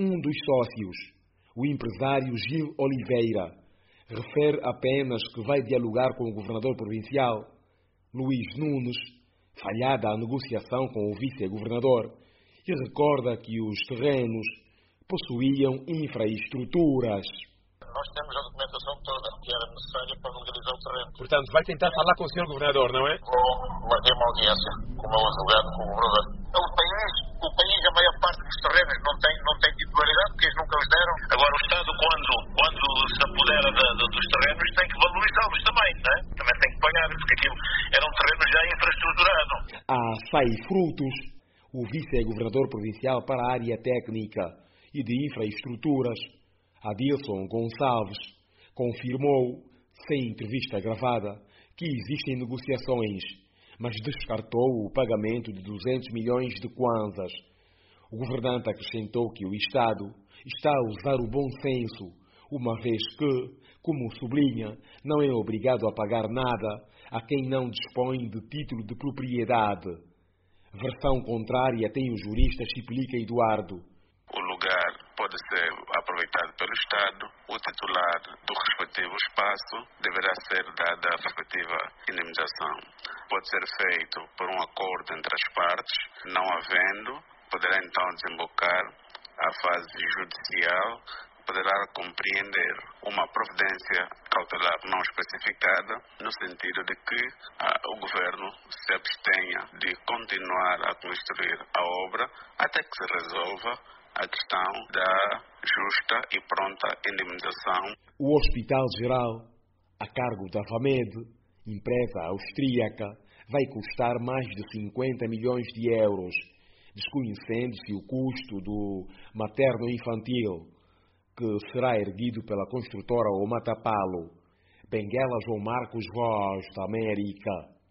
um dos sócios, o empresário Gil Oliveira, refere apenas que vai dialogar com o governador provincial, Luís Nunes, falhada a negociação com o vice-governador, e recorda que os terrenos possuíam infraestruturas. Nós temos a documentação toda que era necessária para legalizar o terreno. Portanto, vai tentar falar com o Sr. Governador, não é? Marquei uma audiência com o meu advogado, com o governador. O país, a maior parte dos terrenos não tem titularidade, porque eles nunca os deram. Agora, o Estado, quando se apodera dos terrenos, tem que valorizá-los também, não é? Também tem que pagar, porque aquilo era um terreno já infraestruturado. A SAI Frutos, o vice-governador provincial para a área técnica e de infraestruturas, Adilson Gonçalves, confirmou, sem entrevista gravada, que existem negociações, mas descartou o pagamento de 200 milhões de kwanzas. O governante acrescentou que o Estado está a usar o bom senso, uma vez que, como sublinha, não é obrigado a pagar nada a quem não dispõe de título de propriedade. Versão contrária tem o jurista Chiplica Eduardo. O lugar pode ser aproveitado pelo Estado. O titular do respectivo espaço deverá ser dada a respectiva indemnização. Pode ser feito por um acordo entre as partes. Não havendo, poderá então desembocar à fase judicial. Poderá compreender uma providência cautelar não especificada, no sentido de que o governo se abstenha de continuar a construir a obra até que se resolva a questão da justa e pronta indemnização. O Hospital Geral, a cargo da Vamed, empresa austríaca, vai custar mais de 50 milhões de euros, desconhecendo-se o custo do materno-infantil, que será erguido pela construtora Omatapalo. Benguela João Marcos, Voz da América.